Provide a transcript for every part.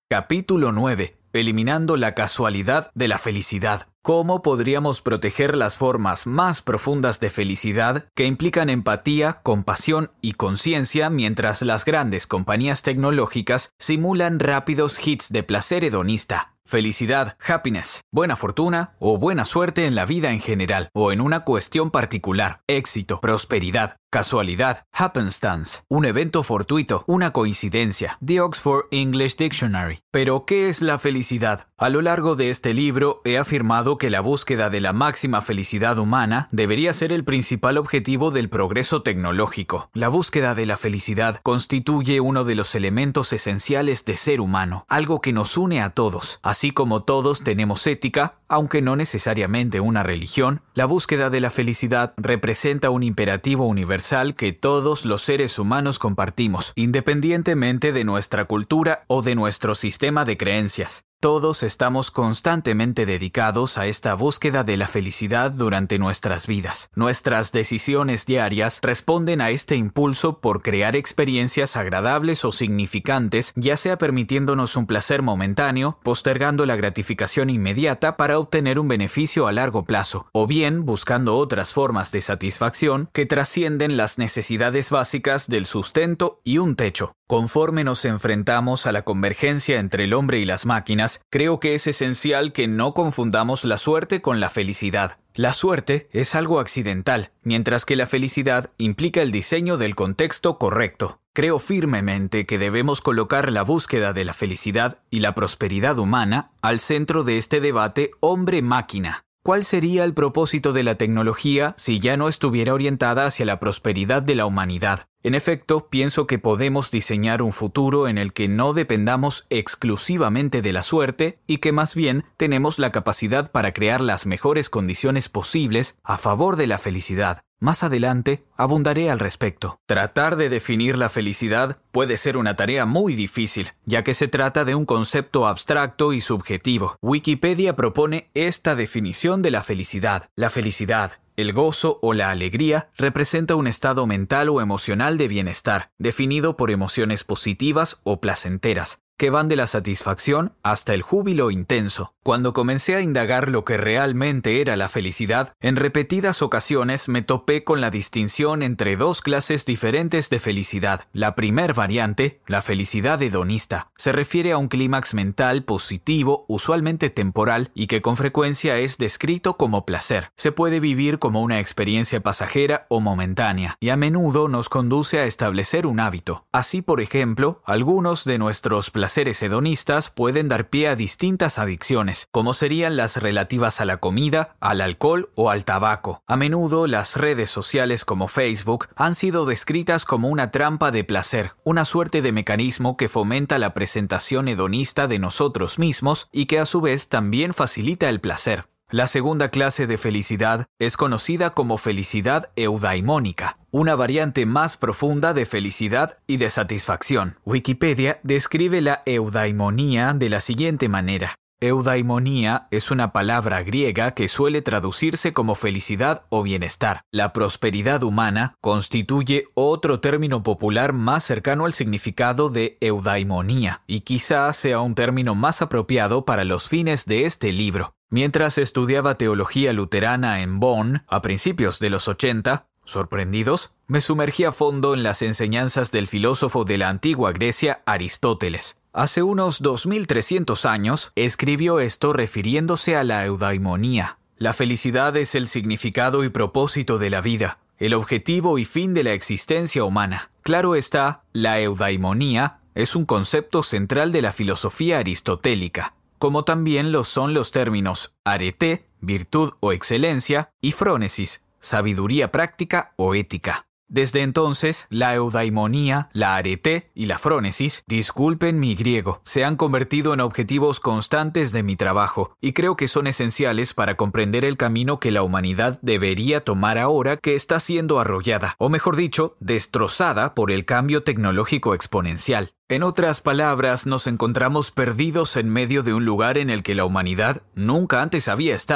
Capítulo 9. Eliminando la casualidad de la felicidad. ¿Cómo podríamos proteger las formas más profundas de felicidad que implican empatía, compasión y conciencia mientras las grandes compañías tecnológicas simulan rápidos hits de placer hedonista? Felicidad, happiness, buena fortuna o buena suerte en la vida en general o en una cuestión particular, éxito, prosperidad, casualidad, happenstance, un evento fortuito, una coincidencia, The Oxford English Dictionary. Pero, ¿qué es la felicidad? A lo largo de este libro he afirmado que la búsqueda de la máxima felicidad humana debería ser el principal objetivo del progreso tecnológico. La búsqueda de la felicidad constituye uno de los elementos esenciales de ser humano, algo que nos une a todos. Así como todos tenemos ética, aunque no necesariamente una religión, la búsqueda de la felicidad representa un imperativo universal que todos los seres humanos compartimos, independientemente de nuestra cultura o de nuestro sistema de creencias. Todos estamos constantemente dedicados a esta búsqueda de la felicidad durante nuestras vidas. Nuestras decisiones diarias responden a este impulso por crear experiencias agradables o significantes, ya sea permitiéndonos un placer momentáneo, postergando la gratificación inmediata para obtener un beneficio a largo plazo, o bien buscando otras formas de satisfacción que trascienden las necesidades básicas del sustento y un techo. Conforme nos enfrentamos a la convergencia entre el hombre y las máquinas, creo que es esencial que no confundamos la suerte con la felicidad. La suerte es algo accidental, mientras que la felicidad implica el diseño del contexto correcto. Creo firmemente que debemos colocar la búsqueda de la felicidad y la prosperidad humana al centro de este debate hombre-máquina. ¿Cuál sería el propósito de la tecnología si ya no estuviera orientada hacia la prosperidad de la humanidad? En efecto, pienso que podemos diseñar un futuro en el que no dependamos exclusivamente de la suerte y que más bien tenemos la capacidad para crear las mejores condiciones posibles a favor de la felicidad. Más adelante abundaré al respecto. Tratar de definir la felicidad puede ser una tarea muy difícil, ya que se trata de un concepto abstracto y subjetivo. Wikipedia propone esta definición de la felicidad. La felicidad, el gozo o la alegría representa un estado mental o emocional de bienestar, definido por emociones positivas o placenteras, que van de la satisfacción hasta el júbilo intenso. Cuando comencé a indagar lo que realmente era la felicidad, en repetidas ocasiones me topé con la distinción entre dos clases diferentes de felicidad. La primer variante, la felicidad hedonista, se refiere a un clímax mental positivo, usualmente temporal, y que con frecuencia es descrito como placer. Se puede vivir como una experiencia pasajera o momentánea, y a menudo nos conduce a establecer un hábito. Así, por ejemplo, algunos de nuestros placeres hedonistas pueden dar pie a distintas adicciones, como serían las relativas a la comida, al alcohol o al tabaco. A menudo las redes sociales como Facebook han sido descritas como una trampa de placer, una suerte de mecanismo que fomenta la presentación hedonista de nosotros mismos y que a su vez también facilita el placer. La segunda clase de felicidad es conocida como felicidad eudaimónica, una variante más profunda de felicidad y de satisfacción. Wikipedia describe la eudaimonía de la siguiente manera. Eudaimonía es una palabra griega que suele traducirse como felicidad o bienestar. La prosperidad humana constituye otro término popular más cercano al significado de eudaimonía y quizás sea un término más apropiado para los fines de este libro. Mientras estudiaba teología luterana en Bonn a principios de los 80, sorprendidos, me sumergí a fondo en las enseñanzas del filósofo de la antigua Grecia, Aristóteles. Hace unos 2300 años, escribió esto refiriéndose a la eudaimonía. La felicidad es el significado y propósito de la vida, el objetivo y fin de la existencia humana. Claro está, la eudaimonía es un concepto central de la filosofía aristotélica, como también lo son los términos arete, virtud o excelencia, y frónesis, sabiduría práctica o ética. Desde entonces, la eudaimonía, la arete y la frónesis, disculpen mi griego, se han convertido en objetivos constantes de mi trabajo y creo que son esenciales para comprender el camino que la humanidad debería tomar ahora que está siendo arrollada, o mejor dicho, destrozada por el cambio tecnológico exponencial. En otras palabras, nos encontramos perdidos en medio de un lugar en el que la humanidad nunca antes había estado.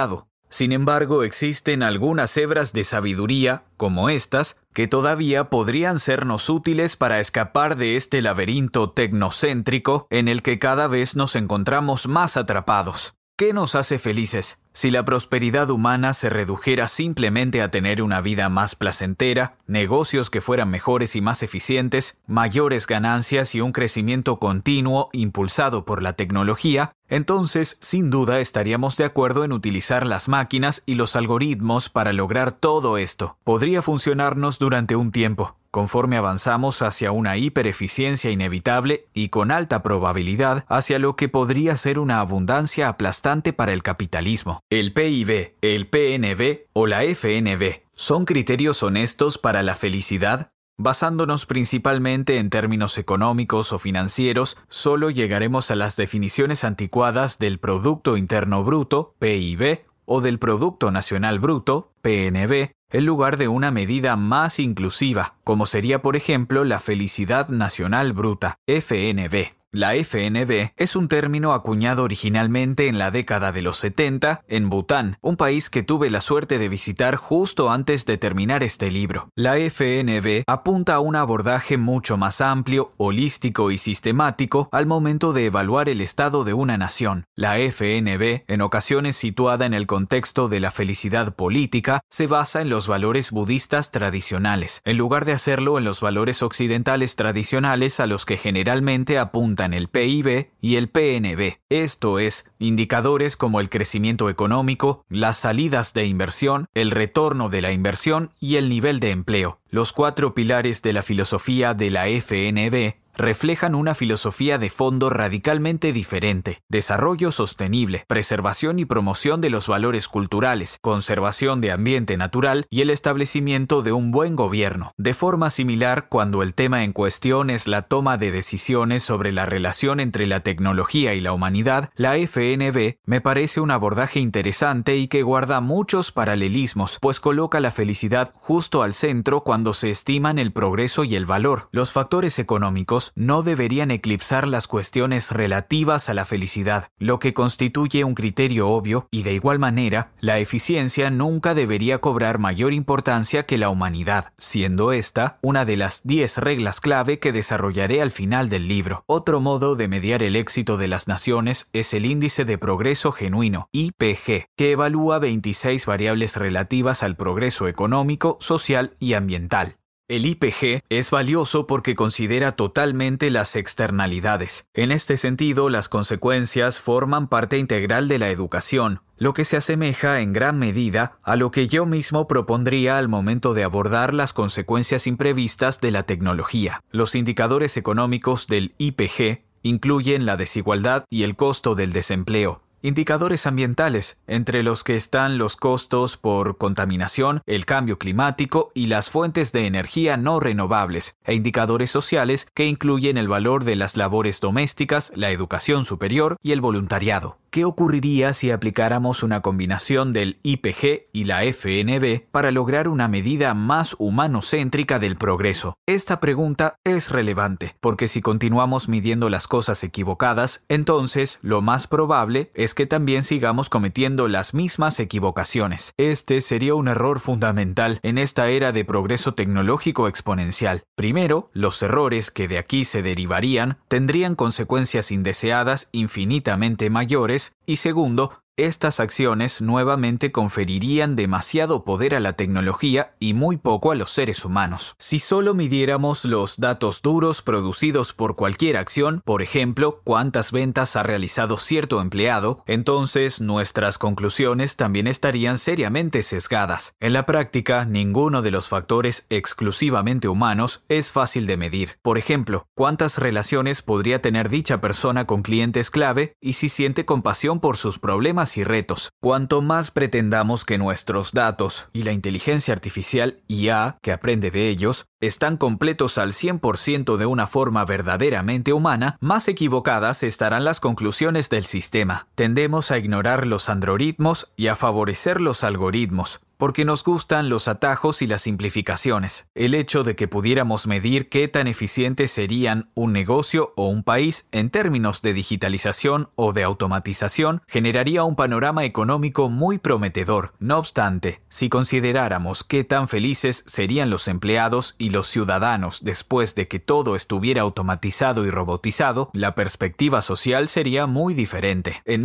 Sin embargo, existen algunas hebras de sabiduría, como estas, que todavía podrían sernos útiles para escapar de este laberinto tecnocéntrico en el que cada vez nos encontramos más atrapados. ¿Qué nos hace felices? Si la prosperidad humana se redujera simplemente a tener una vida más placentera, negocios que fueran mejores y más eficientes, mayores ganancias y un crecimiento continuo impulsado por la tecnología, entonces, sin duda, estaríamos de acuerdo en utilizar las máquinas y los algoritmos para lograr todo esto. Podría funcionarnos durante un tiempo. Conforme avanzamos hacia una hipereficiencia inevitable y con alta probabilidad hacia lo que podría ser una abundancia aplastante para el capitalismo. El PIB, el PNB o la FNB, ¿son criterios honestos para la felicidad? Basándonos principalmente en términos económicos o financieros, solo llegaremos a las definiciones anticuadas del Producto Interno Bruto, PIB, o del Producto Nacional Bruto, PNB, en lugar de una medida más inclusiva, como sería por ejemplo la Felicidad Nacional Bruta, FNB. La FNB es un término acuñado originalmente en la década de los 70 en Bután, un país que tuve la suerte de visitar justo antes de terminar este libro. La FNB apunta a un abordaje mucho más amplio, holístico y sistemático al momento de evaluar el estado de una nación. La FNB, en ocasiones situada en el contexto de la felicidad política, se basa en los valores budistas tradicionales, en lugar de hacerlo en los valores occidentales tradicionales a los que generalmente apunta el PIB y el PNB, esto es, indicadores como el crecimiento económico, las salidas de inversión, el retorno de la inversión y el nivel de empleo. Los 4 pilares de la filosofía de la FNB reflejan una filosofía de fondo radicalmente diferente: desarrollo sostenible, preservación y promoción de los valores culturales, conservación de ambiente natural y el establecimiento de un buen gobierno. De forma similar, cuando el tema en cuestión es la toma de decisiones sobre la relación entre la tecnología y la humanidad, la FNB me parece un abordaje interesante y que guarda muchos paralelismos, pues coloca la felicidad justo al centro cuando se estiman el progreso y el valor. Los factores económicos no deberían eclipsar las cuestiones relativas a la felicidad, lo que constituye un criterio obvio, y de igual manera, la eficiencia nunca debería cobrar mayor importancia que la humanidad, siendo esta una de las 10 reglas clave que desarrollaré al final del libro. Otro modo de mediar el éxito de las naciones es el Índice de Progreso Genuino, IPG, que evalúa 26 variables relativas al progreso económico, social y ambiental. El IPG es valioso porque considera totalmente las externalidades. En este sentido, las consecuencias forman parte integral de la educación, lo que se asemeja en gran medida a lo que yo mismo propondría al momento de abordar las consecuencias imprevistas de la tecnología. Los indicadores económicos del IPG incluyen la desigualdad y el costo del desempleo. Indicadores ambientales, entre los que están los costos por contaminación, el cambio climático y las fuentes de energía no renovables, e indicadores sociales que incluyen el valor de las labores domésticas, la educación superior y el voluntariado. ¿Qué ocurriría si aplicáramos una combinación del IPG y la FNB para lograr una medida más humanocéntrica del progreso? Esta pregunta es relevante, porque si continuamos midiendo las cosas equivocadas, entonces lo más probable es que también sigamos cometiendo las mismas equivocaciones. Este sería un error fundamental en esta era de progreso tecnológico exponencial. Primero, los errores que de aquí se derivarían tendrían consecuencias indeseadas infinitamente mayores, y segundo, estas acciones nuevamente conferirían demasiado poder a la tecnología y muy poco a los seres humanos. Si solo midiéramos los datos duros producidos por cualquier acción, por ejemplo, cuántas ventas ha realizado cierto empleado, entonces nuestras conclusiones también estarían seriamente sesgadas. En la práctica, ninguno de los factores exclusivamente humanos es fácil de medir. Por ejemplo, cuántas relaciones podría tener dicha persona con clientes clave y si siente compasión por sus problemas y retos. Cuanto más pretendamos que nuestros datos y la inteligencia artificial IA que aprende de ellos están completos al 100% de una forma verdaderamente humana, más equivocadas estarán las conclusiones del sistema. Tendemos a ignorar los algoritmos y a favorecer los algoritmos. porque nos gustan los atajos y las simplificaciones. El hecho de que pudiéramos medir qué tan eficientes serían un negocio o un país en términos de digitalización o de automatización generaría un panorama económico muy prometedor. No obstante, si consideráramos qué tan felices serían los empleados y los ciudadanos después de que todo estuviera automatizado y robotizado, la perspectiva social sería muy diferente. En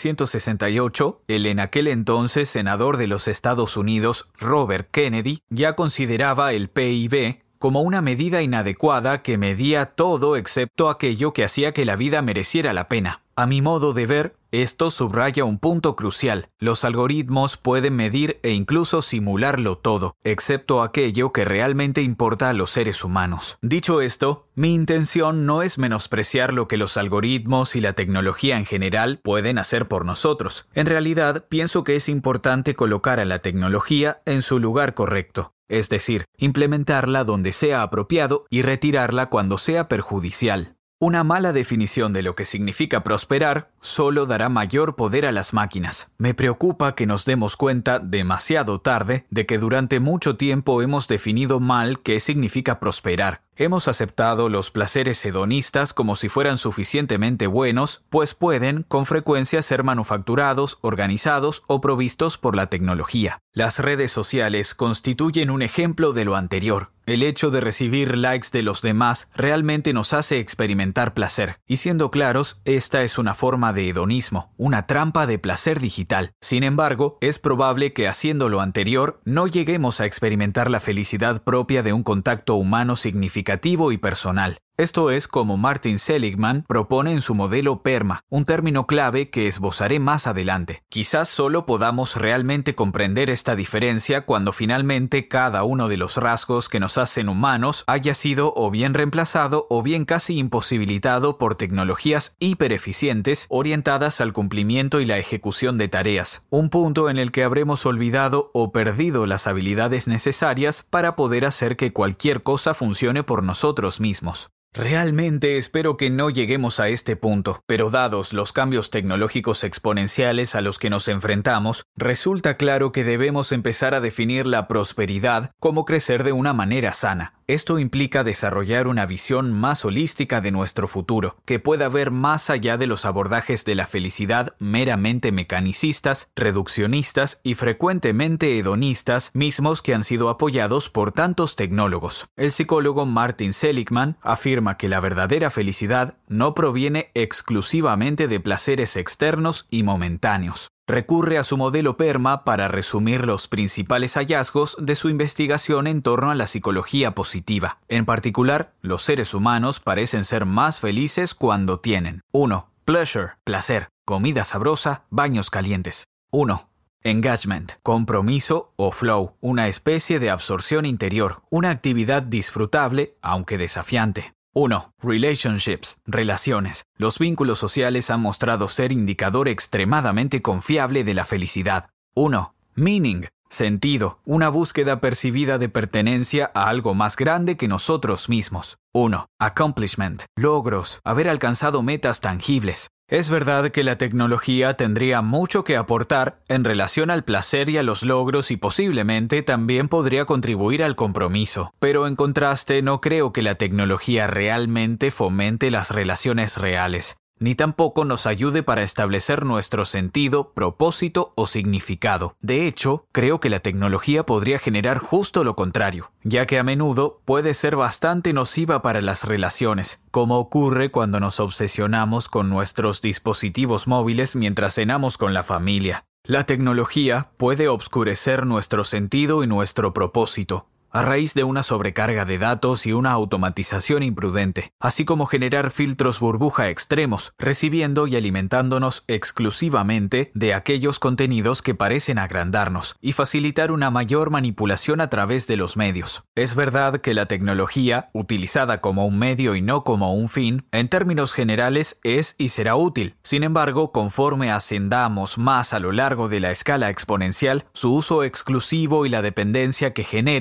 1968, el en aquel entonces senador de los Estados Unidos, Robert Kennedy, ya consideraba el PIB como una medida inadecuada que medía todo excepto aquello que hacía que la vida mereciera la pena. A mi modo de ver, esto subraya un punto crucial. Los algoritmos pueden medir e incluso simularlo todo, excepto aquello que realmente importa a los seres humanos. Dicho esto, mi intención no es menospreciar lo que los algoritmos y la tecnología en general pueden hacer por nosotros. En realidad, pienso que es importante colocar a la tecnología en su lugar correcto. Es decir, implementarla donde sea apropiado y retirarla cuando sea perjudicial. Una mala definición de lo que significa prosperar solo dará mayor poder a las máquinas. Me preocupa que nos demos cuenta demasiado tarde de que durante mucho tiempo hemos definido mal qué significa prosperar. Hemos aceptado los placeres hedonistas como si fueran suficientemente buenos, pues pueden, con frecuencia, ser manufacturados, organizados o provistos por la tecnología. Las redes sociales constituyen un ejemplo de lo anterior. El hecho de recibir likes de los demás realmente nos hace experimentar placer. Y siendo claros, esta es una forma de hedonismo, una trampa de placer digital. Sin embargo, es probable que haciendo lo anterior, no lleguemos a experimentar la felicidad propia de un contacto humano significativo y personal. Esto es como Martin Seligman propone en su modelo PERMA, un término clave que esbozaré más adelante. Quizás solo podamos realmente comprender esta diferencia cuando finalmente cada uno de los rasgos que nos hacen humanos haya sido o bien reemplazado o bien casi imposibilitado por tecnologías hipereficientes orientadas al cumplimiento y la ejecución de tareas, un punto en el que habremos olvidado o perdido las habilidades necesarias para poder hacer que cualquier cosa funcione por nosotros mismos. Realmente espero que no lleguemos a este punto, pero dados los cambios tecnológicos exponenciales a los que nos enfrentamos, resulta claro que debemos empezar a definir la prosperidad como crecer de una manera sana. Esto implica desarrollar una visión más holística de nuestro futuro, que pueda ver más allá de los abordajes de la felicidad meramente mecanicistas, reduccionistas y frecuentemente hedonistas, mismos que han sido apoyados por tantos tecnólogos. El psicólogo Martin Seligman afirma que la verdadera felicidad no proviene exclusivamente de placeres externos y momentáneos. Recurre a su modelo PERMA para resumir los principales hallazgos de su investigación en torno a la psicología positiva. En particular, los seres humanos parecen ser más felices cuando tienen 1. Pleasure, placer, comida sabrosa, baños calientes. 1. Engagement, compromiso o flow, una especie de absorción interior, una actividad disfrutable, aunque desafiante. 1. Relationships, relaciones. Los vínculos sociales han mostrado ser indicador extremadamente confiable de la felicidad. 1. Meaning, sentido, una búsqueda percibida de pertenencia a algo más grande que nosotros mismos. 1. Accomplishment, logros, haber alcanzado metas tangibles. Es verdad que la tecnología tendría mucho que aportar en relación al placer y a los logros y posiblemente también podría contribuir al compromiso, pero en contraste no creo que la tecnología realmente fomente las relaciones reales, ni tampoco nos ayude para establecer nuestro sentido, propósito o significado. De hecho, creo que la tecnología podría generar justo lo contrario, ya que a menudo puede ser bastante nociva para las relaciones, como ocurre cuando nos obsesionamos con nuestros dispositivos móviles mientras cenamos con la familia. La tecnología puede obscurecer nuestro sentido y nuestro propósito, a raíz de una sobrecarga de datos y una automatización imprudente, así como generar filtros burbuja extremos, recibiendo y alimentándonos exclusivamente de aquellos contenidos que parecen agrandarnos y facilitar una mayor manipulación a través de los medios. Es verdad que la tecnología, utilizada como un medio y no como un fin, en términos generales es y será útil. Sin embargo, conforme ascendamos más a lo largo de la escala exponencial, su uso exclusivo y la dependencia que genere podría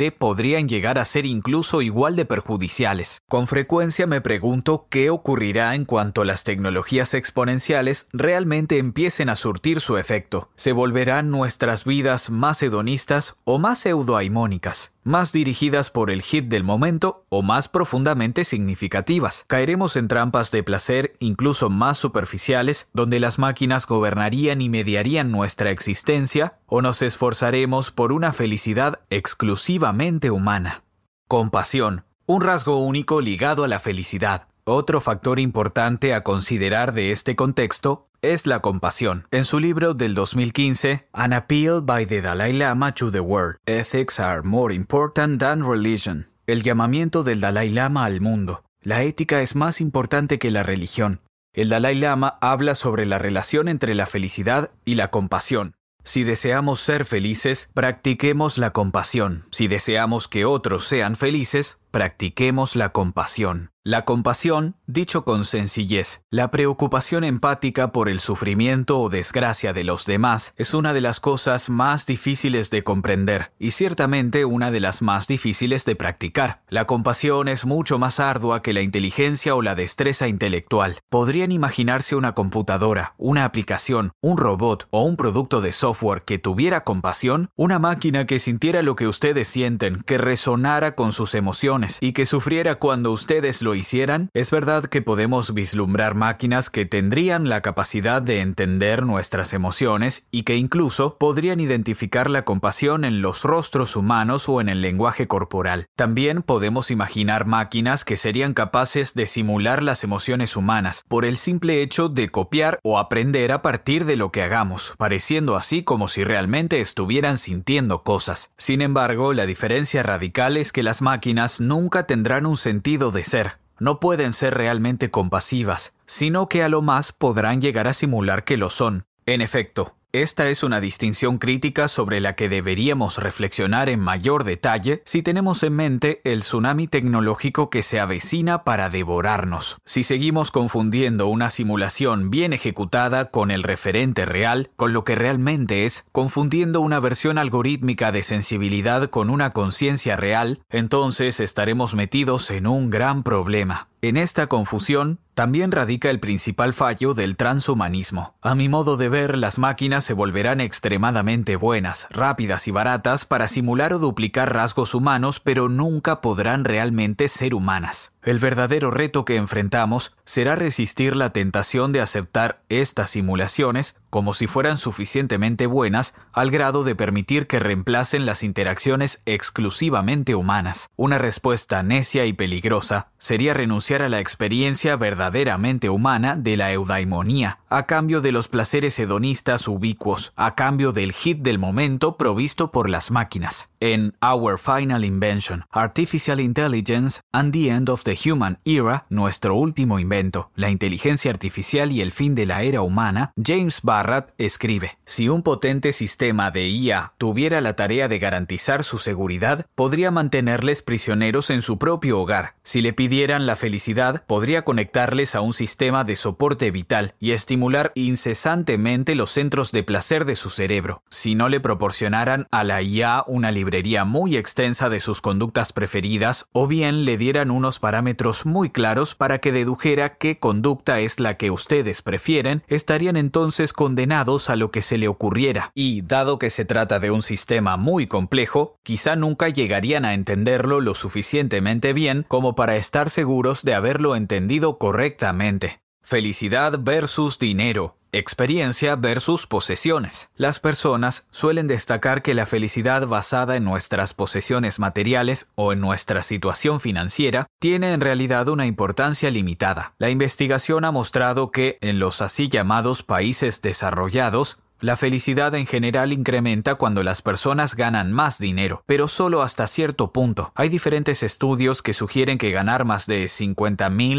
podrían llegar a ser incluso igual de perjudiciales. Con frecuencia me pregunto qué ocurrirá en cuanto las tecnologías exponenciales realmente empiecen a surtir su efecto. ¿Se volverán nuestras vidas más hedonistas o más pseudoaimónicas? ¿Más dirigidas por el hit del momento o más profundamente significativas? ¿Caeremos en trampas de placer incluso más superficiales, donde las máquinas gobernarían y mediarían nuestra existencia, o nos esforzaremos por una felicidad exclusivamente humana? Compasión, un rasgo único ligado a la felicidad. Otro factor importante a considerar de este contexto es la compasión. En su libro del 2015, An Appeal by the Dalai Lama to the World, Ethics are more important than religion. El llamamiento del Dalai Lama al mundo. La ética es más importante que la religión. El Dalai Lama habla sobre la relación entre la felicidad y la compasión. Si deseamos ser felices, practiquemos la compasión. Si deseamos que otros sean felices, practiquemos la compasión. La compasión, dicho con sencillez, la preocupación empática por el sufrimiento o desgracia de los demás, es una de las cosas más difíciles de comprender y ciertamente una de las más difíciles de practicar. La compasión es mucho más ardua que la inteligencia o la destreza intelectual. ¿Podrían imaginarse una computadora, una aplicación, un robot o un producto de software que tuviera compasión? Una máquina que sintiera lo que ustedes sienten, que resonara con sus emociones y que sufriera cuando ustedes lo hicieran. Es verdad que podemos vislumbrar máquinas que tendrían la capacidad de entender nuestras emociones y que incluso podrían identificar la compasión en los rostros humanos o en el lenguaje corporal. También podemos imaginar máquinas que serían capaces de simular las emociones humanas por el simple hecho de copiar o aprender a partir de lo que hagamos, pareciendo así como si realmente estuvieran sintiendo cosas. Sin embargo, la diferencia radical es que las máquinas nunca tendrán un sentido de ser. No pueden ser realmente compasivas, sino que a lo más podrán llegar a simular que lo son. En efecto, esta es una distinción crítica sobre la que deberíamos reflexionar en mayor detalle si tenemos en mente el tsunami tecnológico que se avecina para devorarnos. Si seguimos confundiendo una simulación bien ejecutada con el referente real, con lo que realmente es, confundiendo una versión algorítmica de sensibilidad con una conciencia real, entonces estaremos metidos en un gran problema. En esta confusión también radica el principal fallo del transhumanismo. A mi modo de ver, las máquinas se volverán extremadamente buenas, rápidas y baratas para simular o duplicar rasgos humanos, pero nunca podrán realmente ser humanas. El verdadero reto que enfrentamos será resistir la tentación de aceptar estas simulaciones como si fueran suficientemente buenas al grado de permitir que reemplacen las interacciones exclusivamente humanas. Una respuesta necia y peligrosa sería renunciar a la experiencia verdaderamente humana de la eudaimonía, a cambio de los placeres hedonistas ubicuos, a cambio del hit del momento provisto por las máquinas. En Our Final Invention, Artificial Intelligence and the End of the Human Era, nuestro último invento, la inteligencia artificial y el fin de la era humana, James Barrat escribe: si un potente sistema de IA tuviera la tarea de garantizar su seguridad, podría mantenerles prisioneros en su propio hogar. Si le pidieran la felicidad, podría conectarles a un sistema de soporte vital y estimular incesantemente los centros de placer de su cerebro. Si no le proporcionaran a la IA una librería muy extensa de sus conductas preferidas, o bien le dieran unos parámetros muy claros para que dedujera qué conducta es la que ustedes prefieren, estarían entonces condenados a lo que se le ocurriera. Y, dado que se trata de un sistema muy complejo, quizá nunca llegarían a entenderlo lo suficientemente bien como para estar seguros de haberlo entendido correctamente. Felicidad versus dinero. Experiencia versus posesiones. Las personas suelen destacar que la felicidad basada en nuestras posesiones materiales o en nuestra situación financiera tiene en realidad una importancia limitada. La investigación ha mostrado que en los así llamados países desarrollados, la felicidad en general incrementa cuando las personas ganan más dinero, pero solo hasta cierto punto. Hay diferentes estudios que sugieren que ganar más de $50,000,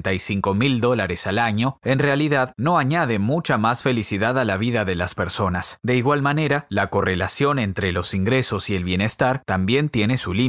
$75,000 al año en realidad no añade mucha más felicidad a la vida de las personas. De igual manera, la correlación entre los ingresos y el bienestar también tiene su límite.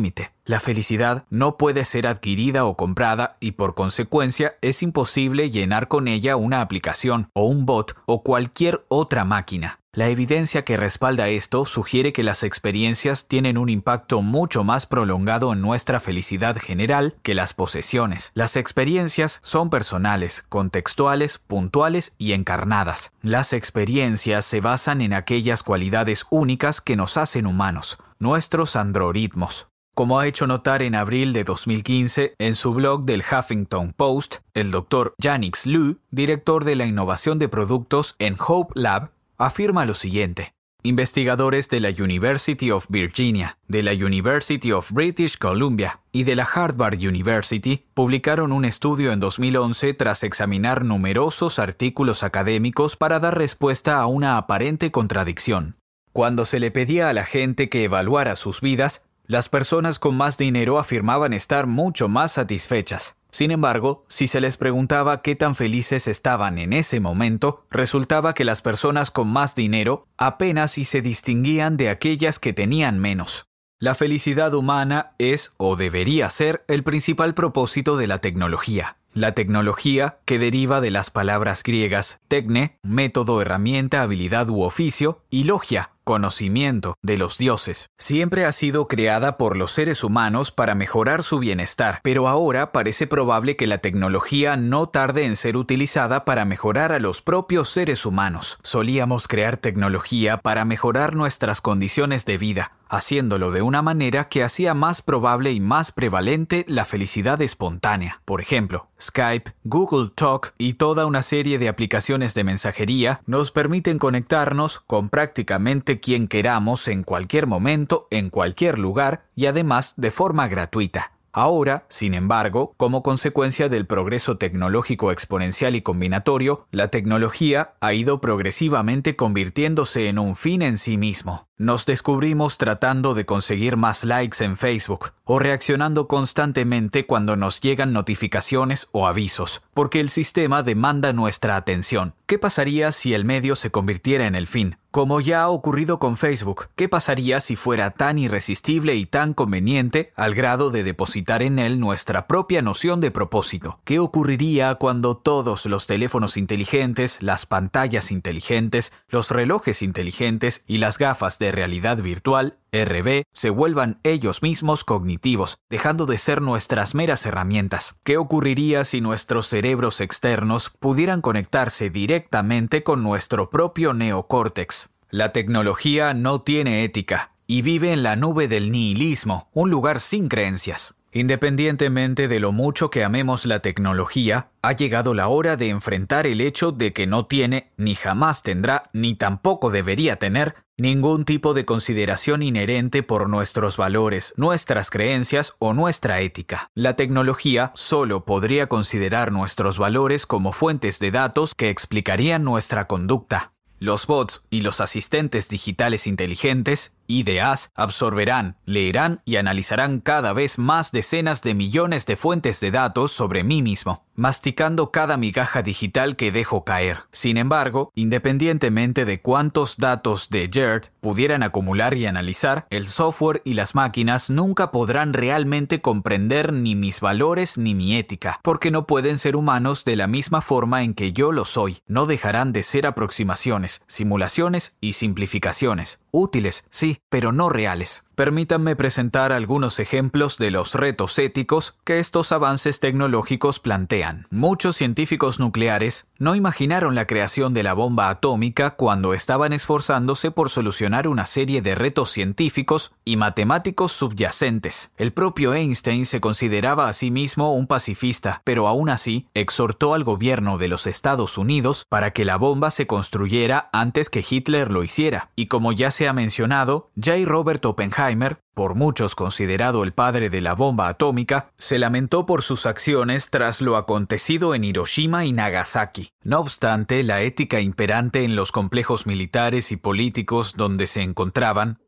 La felicidad no puede ser adquirida o comprada y por consecuencia es imposible llenar con ella una aplicación o un bot o cualquier otra máquina. La evidencia que respalda esto sugiere que las experiencias tienen un impacto mucho más prolongado en nuestra felicidad general que las posesiones. Las experiencias son personales, contextuales, puntuales y encarnadas. Las experiencias se basan en aquellas cualidades únicas que nos hacen humanos, nuestros androritmos. Como ha hecho notar en abril de 2015 en su blog del Huffington Post, el Dr. Yannick Liu, director de la innovación de productos en Hope Lab, afirma lo siguiente. Investigadores de la University of Virginia, de la University of British Columbia y de la Harvard University publicaron un estudio en 2011 tras examinar numerosos artículos académicos para dar respuesta a una aparente contradicción. Cuando se le pedía a la gente que evaluara sus vidas, las personas con más dinero afirmaban estar mucho más satisfechas. Sin embargo, si se les preguntaba qué tan felices estaban en ese momento, resultaba que las personas con más dinero apenas si se distinguían de aquellas que tenían menos. La felicidad humana es o debería ser el principal propósito de la tecnología. La tecnología, que deriva de las palabras griegas tecne, método, herramienta, habilidad u oficio, y logia, conocimiento de los dioses. Siempre ha sido creada por los seres humanos para mejorar su bienestar, pero ahora parece probable que la tecnología no tarde en ser utilizada para mejorar a los propios seres humanos. Solíamos crear tecnología para mejorar nuestras condiciones de vida, haciéndolo de una manera que hacía más probable y más prevalente la felicidad espontánea. Por ejemplo, Skype, Google Talk y toda una serie de aplicaciones de mensajería nos permiten conectarnos con prácticamente quien queramos en cualquier momento, en cualquier lugar y además de forma gratuita. Ahora, sin embargo, como consecuencia del progreso tecnológico exponencial y combinatorio, la tecnología ha ido progresivamente convirtiéndose en un fin en sí mismo. Nos descubrimos tratando de conseguir más likes en Facebook o reaccionando constantemente cuando nos llegan notificaciones o avisos, porque el sistema demanda nuestra atención. ¿Qué pasaría si el medio se convirtiera en el fin? Como ya ha ocurrido con Facebook, ¿qué pasaría si fuera tan irresistible y tan conveniente al grado de depositar en él nuestra propia noción de propósito? ¿Qué ocurriría cuando todos los teléfonos inteligentes, las pantallas inteligentes, los relojes inteligentes y las gafas de realidad virtual, RV, se vuelvan ellos mismos cognitivos, dejando de ser nuestras meras herramientas? ¿Qué ocurriría si nuestros cerebros externos pudieran conectarse directamente con nuestro propio neocórtex? La tecnología no tiene ética y vive en la nube del nihilismo, un lugar sin creencias. Independientemente de lo mucho que amemos la tecnología, ha llegado la hora de enfrentar el hecho de que no tiene, ni jamás tendrá, ni tampoco debería tener, ningún tipo de consideración inherente por nuestros valores, nuestras creencias o nuestra ética. La tecnología solo podría considerar nuestros valores como fuentes de datos que explicarían nuestra conducta. Los bots y los asistentes digitales inteligentes, IDAs, absorberán, leerán y analizarán cada vez más decenas de millones de fuentes de datos sobre mí mismo, masticando cada migaja digital que dejo caer. Sin embargo, independientemente de cuántos datos de Gerd pudieran acumular y analizar, el software y las máquinas nunca podrán realmente comprender ni mis valores ni mi ética, porque no pueden ser humanos de la misma forma en que yo lo soy. No dejarán de ser aproximaciones, simulaciones y simplificaciones, útiles, sí, pero no reales. Permítanme presentar algunos ejemplos de los retos éticos que estos avances tecnológicos plantean. Muchos científicos nucleares no imaginaron la creación de la bomba atómica cuando estaban esforzándose por solucionar una serie de retos científicos y matemáticos subyacentes. El propio Einstein se consideraba a sí mismo un pacifista, pero aún así exhortó al gobierno de los Estados Unidos para que la bomba se construyera antes que Hitler lo hiciera. Y como ya se ha mencionado, J. Robert Oppenheimer, por muchos considerado el padre de la bomba atómica, se lamentó por sus acciones tras lo acontecido en Hiroshima y Nagasaki. No obstante, la ética imperante en los complejos militares y políticos donde se encontraban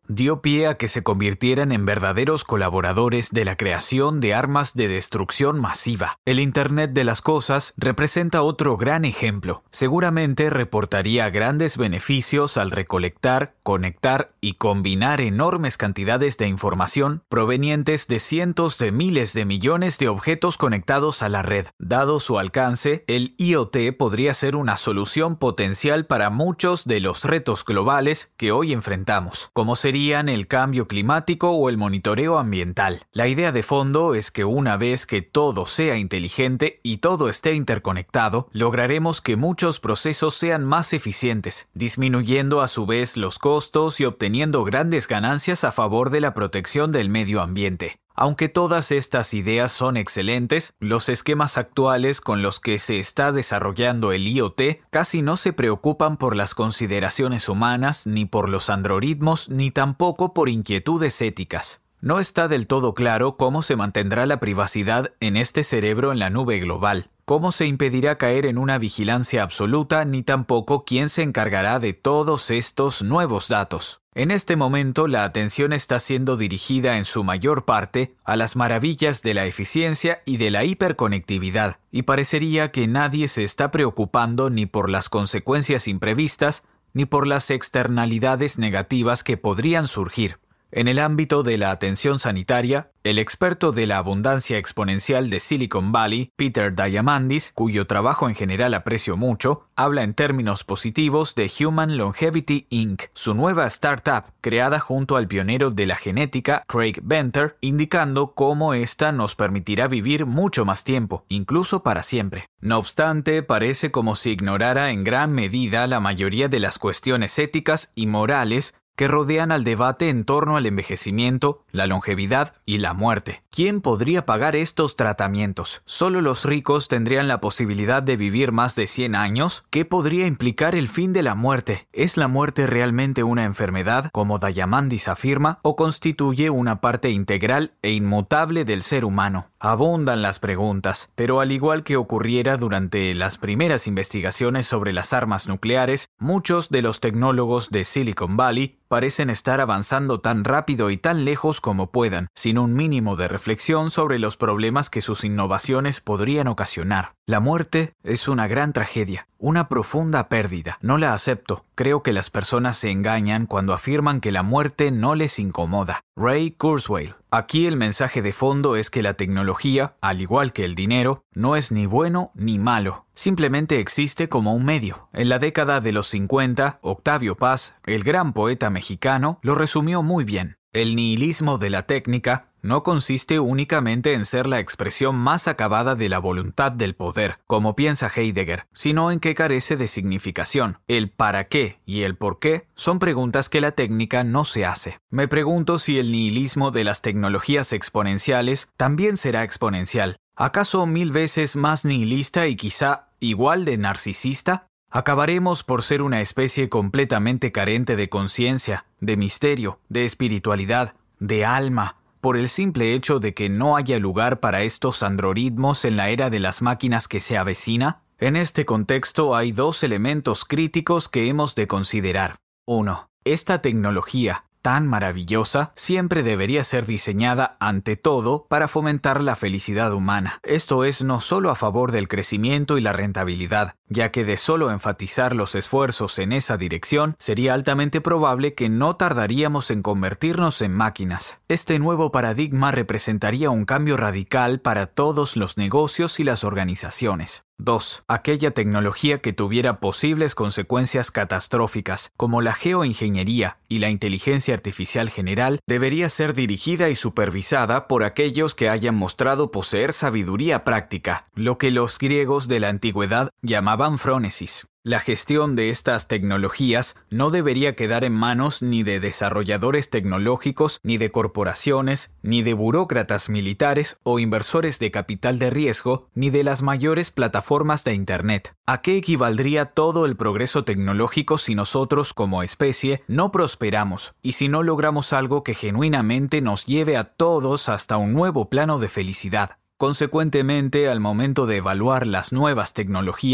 dio pie a que se convirtieran en verdaderos colaboradores de la creación de armas de destrucción masiva. El Internet de las cosas representa otro gran ejemplo. Seguramente reportaría grandes beneficios al recolectar, conectar y combinar enormes cantidades de información provenientes de cientos de miles de millones de objetos conectados a la red. Dado su alcance, el IoT podría ser una solución potencial para muchos de los retos globales que hoy enfrentamos, como serían el cambio climático o el monitoreo ambiental. La idea de fondo es que una vez que todo sea inteligente y todo esté interconectado, lograremos que muchos procesos sean más eficientes, disminuyendo a su vez los costos y obteniendo grandes ganancias a favor de la protección del medio ambiente. Aunque todas estas ideas son excelentes, los esquemas actuales con los que se está desarrollando el IoT casi no se preocupan por las consideraciones humanas, ni por los algoritmos, ni tampoco por inquietudes éticas. No está del todo claro cómo se mantendrá la privacidad en este cerebro en la nube global, cómo se impedirá caer en una vigilancia absoluta, ni tampoco quién se encargará de todos estos nuevos datos. En este momento, la atención está siendo dirigida en su mayor parte a las maravillas de la eficiencia y de la hiperconectividad, y parecería que nadie se está preocupando ni por las consecuencias imprevistas ni por las externalidades negativas que podrían surgir. En el ámbito de la atención sanitaria, el experto de la abundancia exponencial de Silicon Valley, Peter Diamandis, cuyo trabajo en general aprecio mucho, habla en términos positivos de Human Longevity Inc., su nueva startup creada junto al pionero de la genética, Craig Venter, indicando cómo esta nos permitirá vivir mucho más tiempo, incluso para siempre. No obstante, parece como si ignorara en gran medida la mayoría de las cuestiones éticas y morales que rodean al debate en torno al envejecimiento, la longevidad y la muerte. ¿Quién podría pagar estos tratamientos? ¿Solo los ricos tendrían la posibilidad de vivir más de 100 años? ¿Qué podría implicar el fin de la muerte? ¿Es la muerte realmente una enfermedad, como Diamandis afirma, o constituye una parte integral e inmutable del ser humano? Abundan las preguntas, pero al igual que ocurriera durante las primeras investigaciones sobre las armas nucleares, muchos de los tecnólogos de Silicon Valley parecen estar avanzando tan rápido y tan lejos como puedan, sin un mínimo de reflexión sobre los problemas que sus innovaciones podrían ocasionar. La muerte es una gran tragedia, una profunda pérdida. No la acepto. Creo que las personas se engañan cuando afirman que la muerte no les incomoda. Ray Kurzweil. Aquí el mensaje de fondo es que la tecnología, al igual que el dinero, no es ni bueno ni malo. Simplemente existe como un medio. En la década de los 50, Octavio Paz, el gran poeta mexicano, lo resumió muy bien. El nihilismo de la técnica no consiste únicamente en ser la expresión más acabada de la voluntad del poder, como piensa Heidegger, sino en que carece de significación. El para qué y el por qué son preguntas que la técnica no se hace. Me pregunto si el nihilismo de las tecnologías exponenciales también será exponencial. ¿Acaso 1000 veces más nihilista y quizá igual de narcisista? Acabaremos por ser una especie completamente carente de conciencia, de misterio, de espiritualidad, de alma, por el simple hecho de que no haya lugar para estos androritmos en la era de las máquinas que se avecina. En este contexto hay dos elementos críticos que hemos de considerar. 1. Esta tecnología, tan maravillosa, siempre debería ser diseñada ante todo para fomentar la felicidad humana. Esto es no solo a favor del crecimiento y la rentabilidad, ya que de solo enfatizar los esfuerzos en esa dirección, sería altamente probable que no tardaríamos en convertirnos en máquinas. Este nuevo paradigma representaría un cambio radical para todos los negocios y las organizaciones. 2. Aquella tecnología que tuviera posibles consecuencias catastróficas, como la geoingeniería y la inteligencia artificial general, debería ser dirigida y supervisada por aquellos que hayan mostrado poseer sabiduría práctica, lo que los griegos de la antigüedad llamaban frónesis. La gestión de estas tecnologías no debería quedar en manos ni de desarrolladores tecnológicos, ni de corporaciones, ni de burócratas militares o inversores de capital de riesgo, ni de las mayores plataformas de Internet. ¿A qué equivaldría todo el progreso tecnológico si nosotros, como especie, no prosperamos y si no logramos algo que genuinamente nos lleve a todos hasta un nuevo plano de felicidad? Consecuentemente, al momento de evaluar las nuevas tecnologías,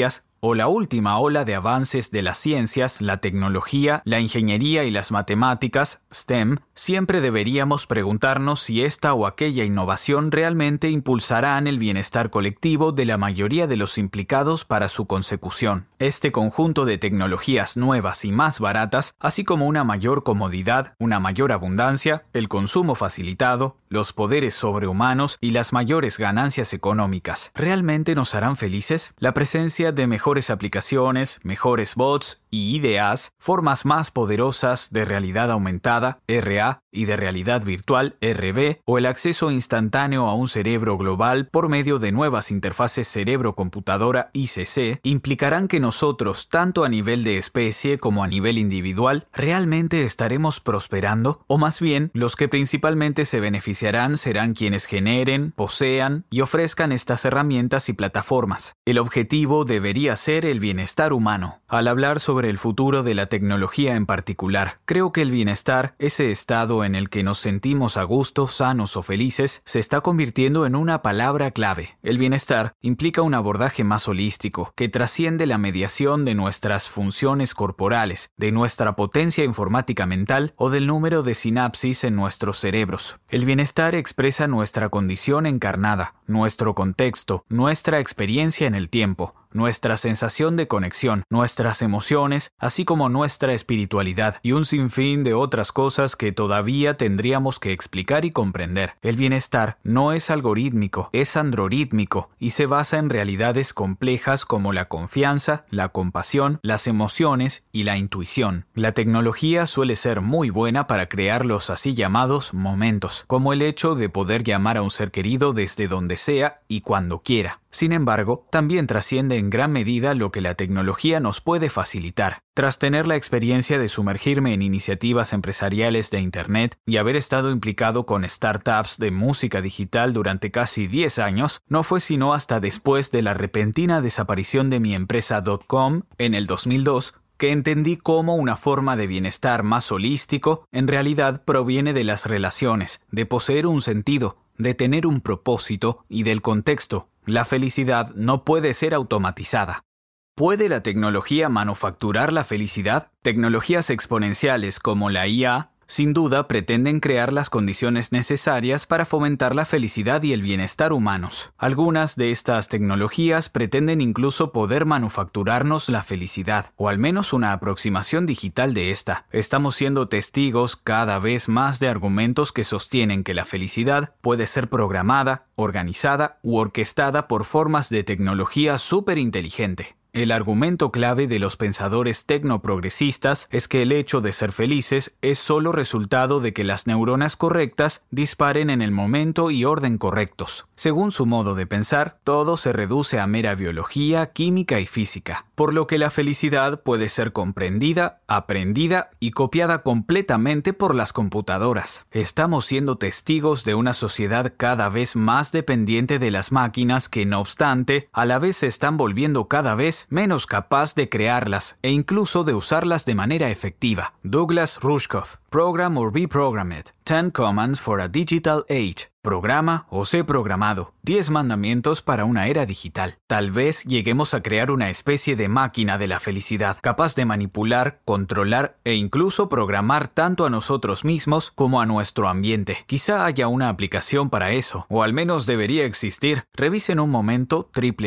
o la última ola de avances de las ciencias, la tecnología, la ingeniería y las matemáticas, STEM, siempre deberíamos preguntarnos si esta o aquella innovación realmente impulsarán el bienestar colectivo de la mayoría de los implicados para su consecución. Este conjunto de tecnologías nuevas y más baratas, así como una mayor comodidad, una mayor abundancia, el consumo facilitado, los poderes sobrehumanos y las mayores ganancias económicas, ¿realmente nos harán felices? La presencia de mejores aplicaciones, mejores bots y IDAs, formas más poderosas de realidad aumentada, RA, y de realidad virtual, RV, o el acceso instantáneo a un cerebro global por medio de nuevas interfaces cerebro-computadora ICC, implicarán que nosotros, tanto a nivel de especie como a nivel individual, ¿realmente estaremos prosperando? O más bien, los que principalmente se beneficiarán serán quienes generen, posean y ofrezcan estas herramientas y plataformas. El objetivo debería ser el bienestar humano. Al hablar sobre el futuro de la tecnología en particular, creo que el bienestar, ese estado en el que nos sentimos a gusto, sanos o felices, se está convirtiendo en una palabra clave. El bienestar implica un abordaje más holístico, que trasciende la mediación de nuestras funciones corporales, de nuestra potencia informática mental o del número de sinapsis en nuestros cerebros. El bienestar expresa nuestra condición encarnada, nuestro contexto, nuestra experiencia en el tiempo, nuestra sensación de conexión, nuestras emociones, así como nuestra espiritualidad y un sinfín de otras cosas que todavía tendríamos que explicar y comprender. El bienestar no es algorítmico, es androrítmico y se basa en realidades complejas como la confianza, la compasión, las emociones y la intuición. La tecnología suele ser muy buena para crear los así llamados momentos, como el hecho de poder llamar a un ser querido desde donde sea y cuando quiera. Sin embargo, también trasciende en gran medida lo que la tecnología nos puede facilitar. Tras tener la experiencia de sumergirme en iniciativas empresariales de Internet y haber estado implicado con startups de música digital durante casi 10 años, no fue sino hasta después de la repentina desaparición de mi empresa .com en el 2002 que entendí cómo una forma de bienestar más holístico en realidad proviene de las relaciones, de poseer un sentido, de tener un propósito y del contexto. La felicidad no puede ser automatizada. ¿Puede la tecnología manufacturar la felicidad? Tecnologías exponenciales como la IA, sin duda, pretenden crear las condiciones necesarias para fomentar la felicidad y el bienestar humanos. Algunas de estas tecnologías pretenden incluso poder manufacturarnos la felicidad, o al menos una aproximación digital de esta. Estamos siendo testigos cada vez más de argumentos que sostienen que la felicidad puede ser programada, organizada u orquestada por formas de tecnología superinteligente. El argumento clave de los pensadores tecnoprogresistas es que el hecho de ser felices es solo resultado de que las neuronas correctas disparen en el momento y orden correctos. Según su modo de pensar, todo se reduce a mera biología, química y física, por lo que la felicidad puede ser comprendida, aprendida y copiada completamente por las computadoras. Estamos siendo testigos de una sociedad cada vez más dependiente de las máquinas que, no obstante, a la vez se están volviendo cada vez menos capaz de crearlas e incluso de usarlas de manera efectiva. Douglas Rushkoff, Program or Be Programmed, 10 Commands for a Digital Age. Programa o sé programado. 10 mandamientos para una era digital. Tal vez lleguemos a crear una especie de máquina de la felicidad, capaz de manipular, controlar e incluso programar tanto a nosotros mismos como a nuestro ambiente. Quizá haya una aplicación para eso, o al menos debería existir. Revisen un momento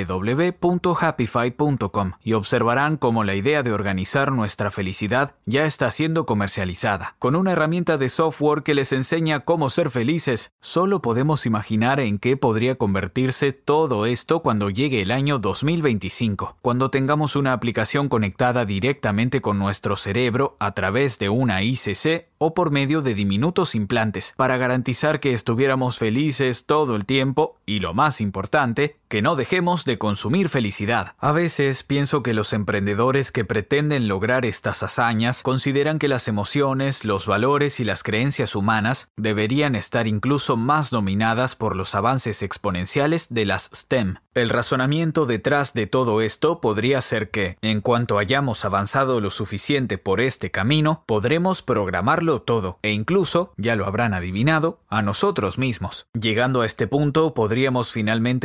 www.happify.com y observarán cómo la idea de organizar nuestra felicidad ya está siendo comercializada. Con una herramienta de software que les enseña cómo ser felices, solo podemos imaginar en qué podría convertirse todo esto cuando llegue el año 2025, cuando tengamos una aplicación conectada directamente con nuestro cerebro a través de una ICC o por medio de diminutos implantes, para garantizar que estuviéramos felices todo el tiempo y, lo más importante, que no dejemos de consumir felicidad. A veces pienso que los emprendedores que pretenden lograr estas hazañas consideran que las emociones, los valores y las creencias humanas deberían estar incluso más dominadas por los avances exponenciales de las STEM. El razonamiento detrás de todo esto podría ser que, en cuanto hayamos avanzado lo suficiente por este camino, podremos programarlo todo, e incluso, ya lo habrán adivinado, a nosotros mismos. Llegando a este punto, podríamos finalmente deshacer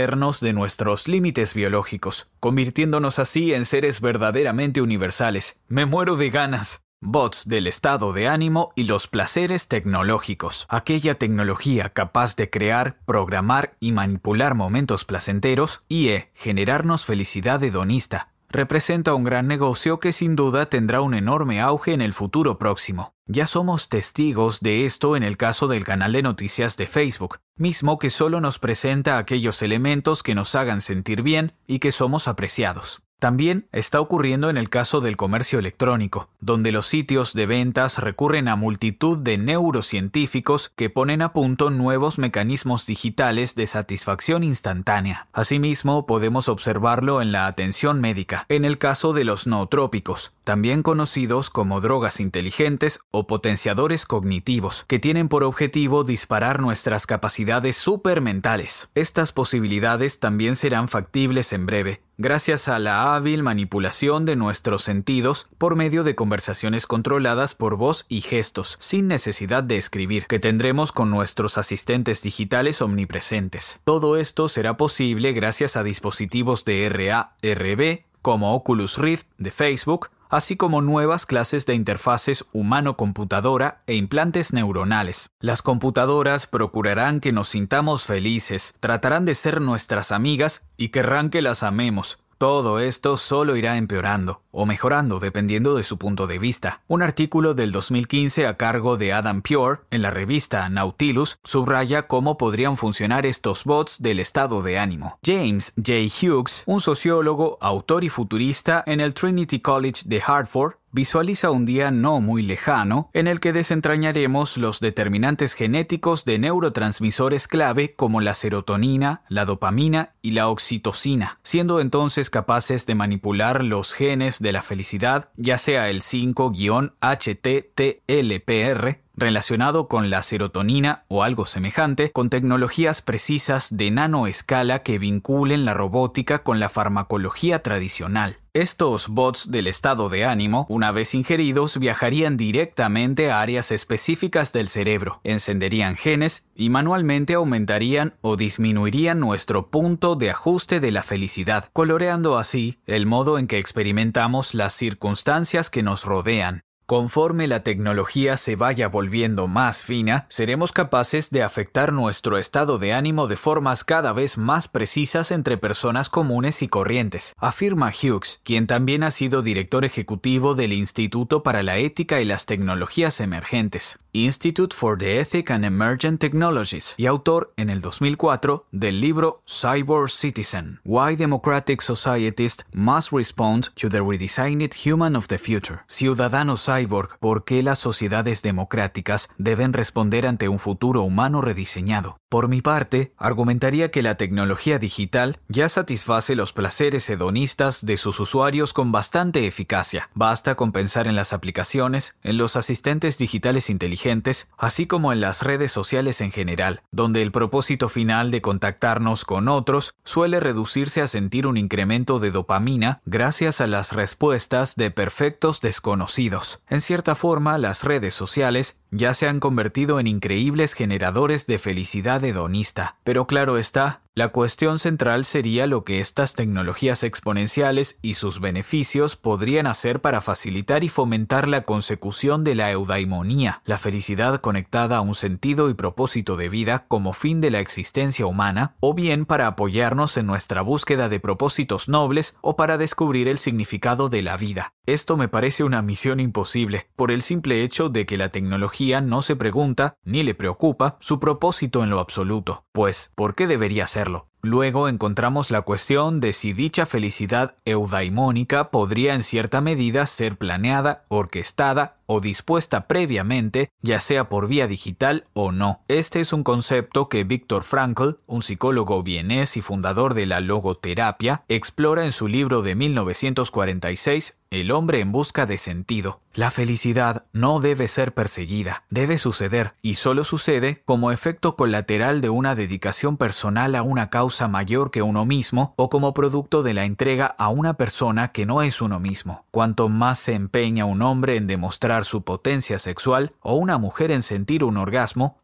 deshacernos de nuestros límites biológicos, convirtiéndonos así en seres verdaderamente universales. Me muero de ganas. Bots del estado de ánimo y los placeres tecnológicos. Aquella tecnología capaz de crear, programar y manipular momentos placenteros y generarnos felicidad hedonista. Representa un gran negocio que sin duda tendrá un enorme auge en el futuro próximo. Ya somos testigos de esto en el caso del canal de noticias de Facebook, mismo que solo nos presenta aquellos elementos que nos hagan sentir bien y que somos apreciados. También está ocurriendo en el caso del comercio electrónico, donde los sitios de ventas recurren a multitud de neurocientíficos que ponen a punto nuevos mecanismos digitales de satisfacción instantánea. Asimismo, podemos observarlo en la atención médica, en el caso de los nootrópicos, también conocidos como drogas inteligentes o potenciadores cognitivos, que tienen por objetivo disparar nuestras capacidades supermentales. Estas posibilidades también serán factibles en breve, gracias a la hábil manipulación de nuestros sentidos por medio de conversaciones controladas por voz y gestos, sin necesidad de escribir, que tendremos con nuestros asistentes digitales omnipresentes. Todo esto será posible gracias a dispositivos de RA/RB, como Oculus Rift de Facebook, así como nuevas clases de interfaces humano-computadora e implantes neuronales. Las computadoras procurarán que nos sintamos felices, tratarán de ser nuestras amigas y querrán que las amemos. Todo esto solo irá empeorando, o mejorando dependiendo de su punto de vista. Un artículo del 2015 a cargo de Adam Pure en la revista Nautilus subraya cómo podrían funcionar estos bots del estado de ánimo. James J. Hughes, un sociólogo, autor y futurista en el Trinity College de Hartford, visualiza un día no muy lejano en el que desentrañaremos los determinantes genéticos de neurotransmisores clave como la serotonina, la dopamina y la oxitocina, siendo entonces capaces de manipular los genes de la felicidad, ya sea el 5-HTTLPR, relacionado con la serotonina o algo semejante, con tecnologías precisas de nanoescala que vinculen la robótica con la farmacología tradicional. Estos bots del estado de ánimo, una vez ingeridos, viajarían directamente a áreas específicas del cerebro, encenderían genes y manualmente aumentarían o disminuirían nuestro punto de ajuste de la felicidad, coloreando así el modo en que experimentamos las circunstancias que nos rodean. Conforme la tecnología se vaya volviendo más fina, seremos capaces de afectar nuestro estado de ánimo de formas cada vez más precisas entre personas comunes y corrientes, afirma Hughes, quien también ha sido director ejecutivo del Instituto para la Ética y las Tecnologías Emergentes, Institute for the Ethic and Emergent Technologies, y autor en el 2004 del libro Cyborg Citizen: Why Democratic Societies Must Respond to the Redesigned Human of the Future. Ciudadano Cyborg, ¿por qué las sociedades democráticas deben responder ante un futuro humano rediseñado? Por mi parte, argumentaría que la tecnología digital ya satisface los placeres hedonistas de sus usuarios con bastante eficacia. Basta con pensar en las aplicaciones, en los asistentes digitales inteligentes, así como en las redes sociales en general, donde el propósito final de contactarnos con otros suele reducirse a sentir un incremento de dopamina gracias a las respuestas de perfectos desconocidos. En cierta forma, las redes sociales ya se han convertido en increíbles generadores de felicidad hedonista. Pero claro está, la cuestión central sería lo que estas tecnologías exponenciales y sus beneficios podrían hacer para facilitar y fomentar la consecución de la eudaimonía, la felicidad conectada a un sentido y propósito de vida como fin de la existencia humana, o bien para apoyarnos en nuestra búsqueda de propósitos nobles o para descubrir el significado de la vida. Esto me parece una misión imposible, por el simple hecho de que la tecnología no se pregunta, ni le preocupa, su propósito en lo absoluto. Pues, ¿por qué debería serlo? Luego encontramos la cuestión de si dicha felicidad eudaimónica podría en cierta medida ser planeada, orquestada o dispuesta previamente, ya sea por vía digital o no. Este es un concepto que Viktor Frankl, un psicólogo vienés y fundador de la logoterapia, explora en su libro de 1946, El hombre en busca de sentido. La felicidad no debe ser perseguida, debe suceder, y solo sucede como efecto colateral de una dedicación personal a una causa mayor que uno mismo o como producto de la entrega a una persona que no es uno mismo. Cuanto más se empeña un hombre en demostrar su potencia sexual o una mujer en sentir un orgasmo,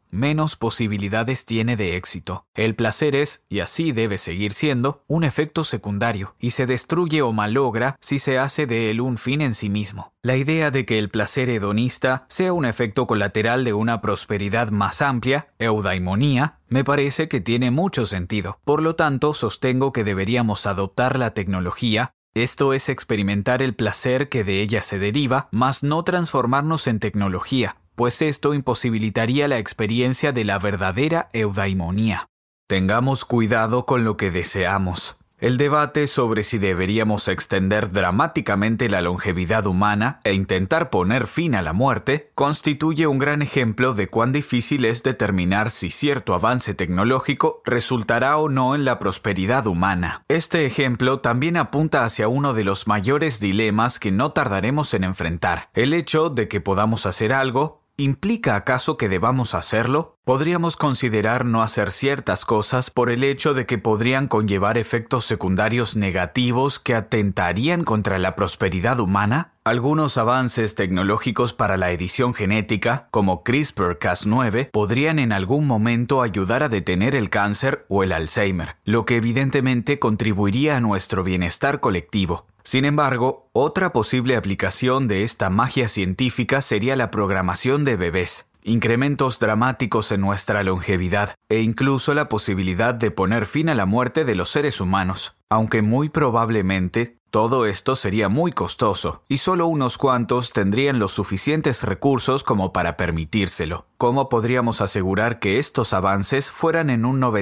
menos posibilidades tiene de éxito. El placer es, y así debe seguir siendo, un efecto secundario, y se destruye o malogra si se hace de él un fin en sí mismo. La idea de que el placer hedonista sea un efecto colateral de una prosperidad más amplia, eudaimonía, me parece que tiene mucho sentido. Por lo tanto, sostengo que deberíamos adoptar la tecnología, esto es experimentar el placer que de ella se deriva, mas no transformarnos en tecnología, pues esto imposibilitaría la experiencia de la verdadera eudaimonía. Tengamos cuidado con lo que deseamos. El debate sobre si deberíamos extender dramáticamente la longevidad humana e intentar poner fin a la muerte constituye un gran ejemplo de cuán difícil es determinar si cierto avance tecnológico resultará o no en la prosperidad humana. Este ejemplo también apunta hacia uno de los mayores dilemas que no tardaremos en enfrentar: el hecho de que podamos hacer algo. ¿Implica acaso que debamos hacerlo? Podríamos considerar no hacer ciertas cosas por el hecho de que podrían conllevar efectos secundarios negativos que atentarían contra la prosperidad humana. Algunos avances tecnológicos para la edición genética, como CRISPR-Cas9, podrían en algún momento ayudar a detener el cáncer o el Alzheimer, lo que evidentemente contribuiría a nuestro bienestar colectivo. Sin embargo, otra posible aplicación de esta magia científica sería la programación de bebés, incrementos dramáticos en nuestra longevidad e incluso la posibilidad de poner fin a la muerte de los seres humanos, aunque muy probablemente todo esto sería muy costoso y solo unos cuantos tendrían los suficientes recursos como para permitírselo. ¿Cómo podríamos asegurar que estos avances fueran en un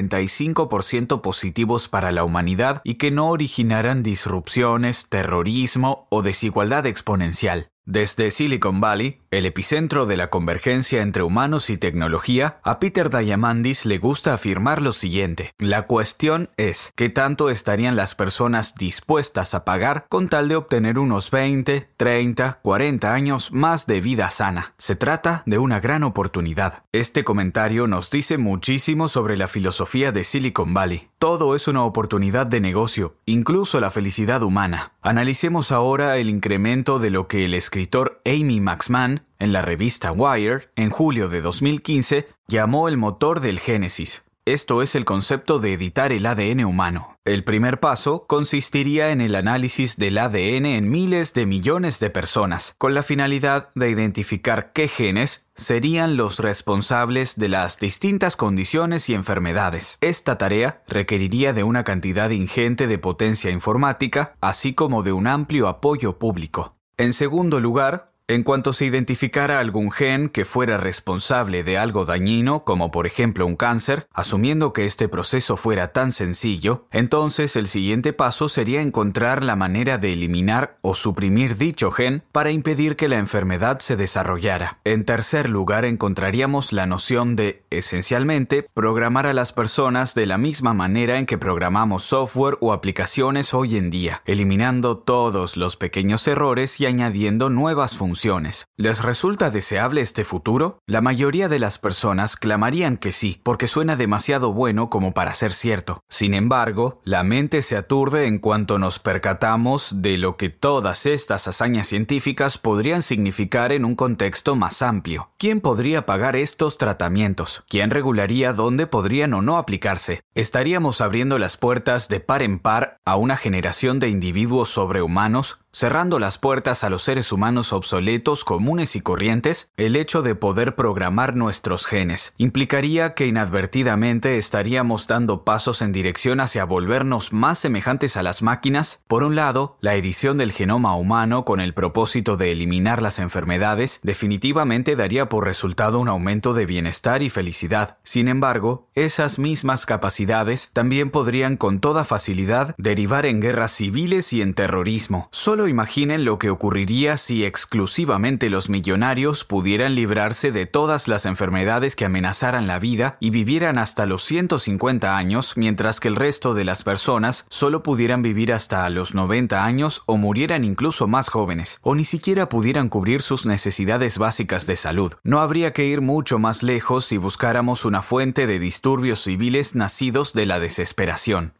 95% positivos para la humanidad y que no originaran disrupciones, terrorismo o desigualdad exponencial? Desde Silicon Valley, el epicentro de la convergencia entre humanos y tecnología, a Peter Diamandis le gusta afirmar lo siguiente: la cuestión es ¿qué tanto estarían las personas dispuestas a pagar con tal de obtener unos 20, 30, 40 años más de vida sana? Se trata de una gran oportunidad. Este comentario nos dice muchísimo sobre la filosofía de Silicon Valley. Todo es una oportunidad de negocio, incluso la felicidad humana. Analicemos ahora el incremento de lo que el escritor Amy Maxman, en la revista Wired, en julio de 2015, llamó el motor del Génesis. Esto es el concepto de editar el ADN humano. El primer paso consistiría en el análisis del ADN en miles de millones de personas, con la finalidad de identificar qué genes serían los responsables de las distintas condiciones y enfermedades. Esta tarea requeriría de una cantidad ingente de potencia informática, así como de un amplio apoyo público. En segundo lugar, en cuanto se identificara algún gen que fuera responsable de algo dañino, como por ejemplo un cáncer, asumiendo que este proceso fuera tan sencillo, entonces el siguiente paso sería encontrar la manera de eliminar o suprimir dicho gen para impedir que la enfermedad se desarrollara. En tercer lugar, encontraríamos la noción de, esencialmente, programar a las personas de la misma manera en que programamos software o aplicaciones hoy en día, eliminando todos los pequeños errores y añadiendo nuevas funciones. ¿Les resulta deseable este futuro? La mayoría de las personas clamarían que sí, porque suena demasiado bueno como para ser cierto. Sin embargo, la mente se aturde en cuanto nos percatamos de lo que todas estas hazañas científicas podrían significar en un contexto más amplio. ¿Quién podría pagar estos tratamientos? ¿Quién regularía dónde podrían o no aplicarse? ¿Estaríamos abriendo las puertas de par en par a una generación de individuos sobrehumanos, cerrando las puertas a los seres humanos obsoletos, comunes y corrientes? El hecho de poder programar nuestros genes implicaría que inadvertidamente estaríamos dando pasos en dirección hacia volvernos más semejantes a las máquinas. Por un lado, la edición del genoma humano con el propósito de eliminar las enfermedades definitivamente daría por resultado un aumento de bienestar y felicidad. Sin embargo, esas mismas capacidades también podrían con toda facilidad derivar en guerras civiles y en terrorismo. Solo imaginen lo que ocurriría si exclusivamente los millonarios pudieran librarse de todas las enfermedades que amenazaran la vida y vivieran hasta los 150 años, mientras que el resto de las personas solo pudieran vivir hasta los 90 años o murieran incluso más jóvenes, o ni siquiera pudieran cubrir sus necesidades básicas de salud. No habría que ir mucho más lejos si buscáramos una fuente de disturbios civiles nacidos de la desesperación.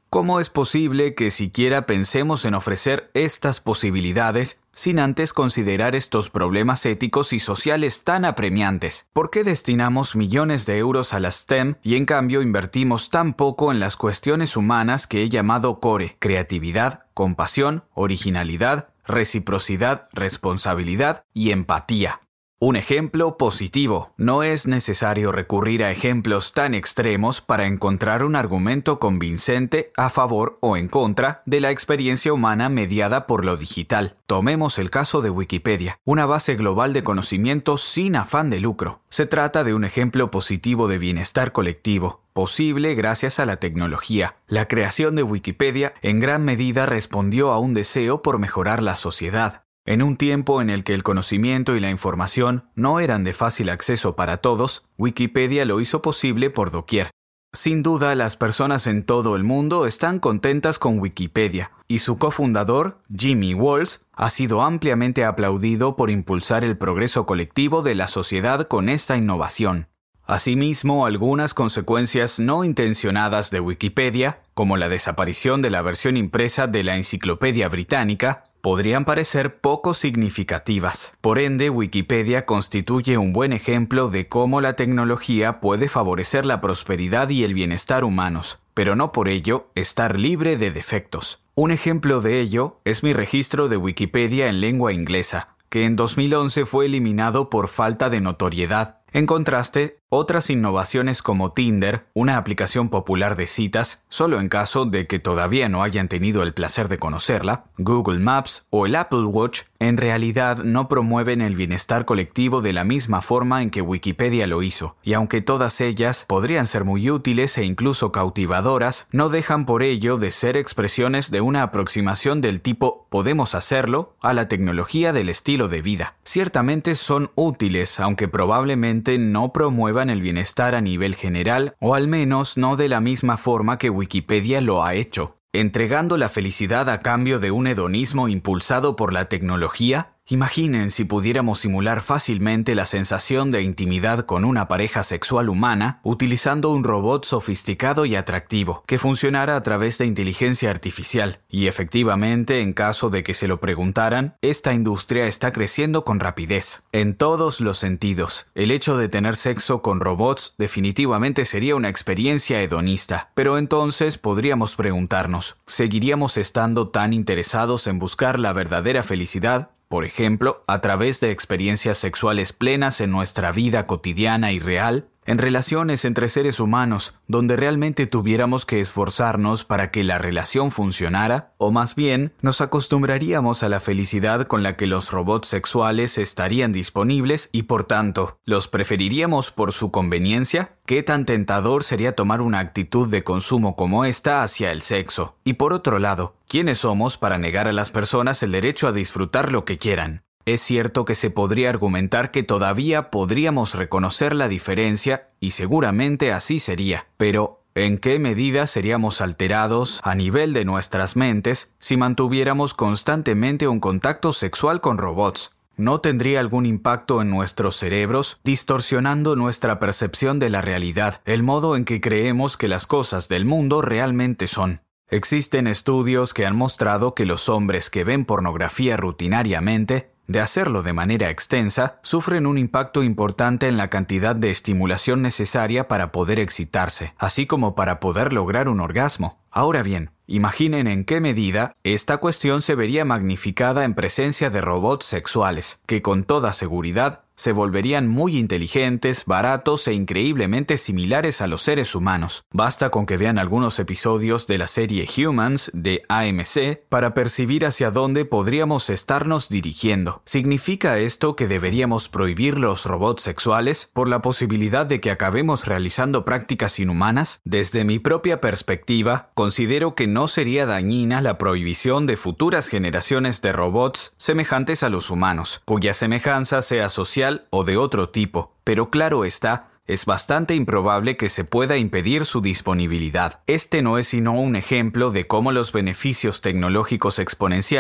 ¿Cómo es posible que siquiera pensemos en ofrecer estas posibilidades sin antes considerar estos problemas éticos y sociales tan apremiantes? ¿Por qué destinamos millones de euros a la STEM y en cambio invertimos tan poco en las cuestiones humanas que he llamado core: creatividad, compasión, originalidad, reciprocidad, responsabilidad y empatía? Un ejemplo positivo. No es necesario recurrir a ejemplos tan extremos para encontrar un argumento convincente a favor o en contra de la experiencia humana mediada por lo digital. Tomemos el caso de Wikipedia, una base global de conocimientos sin afán de lucro. Se trata de un ejemplo positivo de bienestar colectivo, posible gracias a la tecnología. La creación de Wikipedia en gran medida respondió a un deseo por mejorar la sociedad. En un tiempo en el que el conocimiento y la información no eran de fácil acceso para todos, Wikipedia lo hizo posible por doquier. Sin duda, las personas en todo el mundo están contentas con Wikipedia, y su cofundador, Jimmy Wales, ha sido ampliamente aplaudido por impulsar el progreso colectivo de la sociedad con esta innovación. Asimismo, algunas consecuencias no intencionadas de Wikipedia, como la desaparición de la versión impresa de la Enciclopedia Británica, podrían parecer poco significativas. Por ende, Wikipedia constituye un buen ejemplo de cómo la tecnología puede favorecer la prosperidad y el bienestar humanos, pero no por ello estar libre de defectos. Un ejemplo de ello es mi registro de Wikipedia en lengua inglesa, que en 2011 fue eliminado por falta de notoriedad. En contraste, otras innovaciones como Tinder, una aplicación popular de citas, solo en caso de que todavía no hayan tenido el placer de conocerla, Google Maps o el Apple Watch, en realidad no promueven el bienestar colectivo de la misma forma en que Wikipedia lo hizo, y aunque todas ellas podrían ser muy útiles e incluso cautivadoras, no dejan por ello de ser expresiones de una aproximación del tipo «podemos hacerlo» a la tecnología del estilo de vida. Ciertamente son útiles, aunque probablemente no promuevan el bienestar a nivel general, o al menos no de la misma forma que Wikipedia lo ha hecho. Entregando la felicidad a cambio de un hedonismo impulsado por la tecnología. Imaginen si pudiéramos simular fácilmente la sensación de intimidad con una pareja sexual humana utilizando un robot sofisticado y atractivo que funcionara a través de inteligencia artificial. Y efectivamente, en caso de que se lo preguntaran, esta industria está creciendo con rapidez. En todos los sentidos, el hecho de tener sexo con robots definitivamente sería una experiencia hedonista. Pero entonces podríamos preguntarnos, ¿seguiríamos estando tan interesados en buscar la verdadera felicidad? Por ejemplo, a través de experiencias sexuales plenas en nuestra vida cotidiana y real, en relaciones entre seres humanos, donde realmente tuviéramos que esforzarnos para que la relación funcionara, o más bien, nos acostumbraríamos a la felicidad con la que los robots sexuales estarían disponibles y, por tanto, ¿los preferiríamos por su conveniencia? ¿Qué tan tentador sería tomar una actitud de consumo como esta hacia el sexo? Y por otro lado, ¿quiénes somos para negar a las personas el derecho a disfrutar lo que quieran? Es cierto que se podría argumentar que todavía podríamos reconocer la diferencia, y seguramente así sería, pero ¿en qué medida seríamos alterados a nivel de nuestras mentes si mantuviéramos constantemente un contacto sexual con robots? ¿No tendría algún impacto en nuestros cerebros, distorsionando nuestra percepción de la realidad, el modo en que creemos que las cosas del mundo realmente son? Existen estudios que han mostrado que los hombres que ven pornografía rutinariamente, de hacerlo de manera extensa, sufren un impacto importante en la cantidad de estimulación necesaria para poder excitarse, así como para poder lograr un orgasmo. Ahora bien, imaginen en qué medida esta cuestión se vería magnificada en presencia de robots sexuales, que con toda seguridad se volverían muy inteligentes, baratos e increíblemente similares a los seres humanos. Basta con que vean algunos episodios de la serie Humans de AMC para percibir hacia dónde podríamos estarnos dirigiendo. ¿Significa esto que deberíamos prohibir los robots sexuales por la posibilidad de que acabemos realizando prácticas inhumanas? Desde mi propia perspectiva, considero que no sería dañina la prohibición de futuras generaciones de robots semejantes a los humanos, cuya semejanza sea social o de otro tipo, pero claro está, es bastante improbable que se pueda impedir su disponibilidad. Este no es sino un ejemplo de cómo los beneficios tecnológicos exponenciales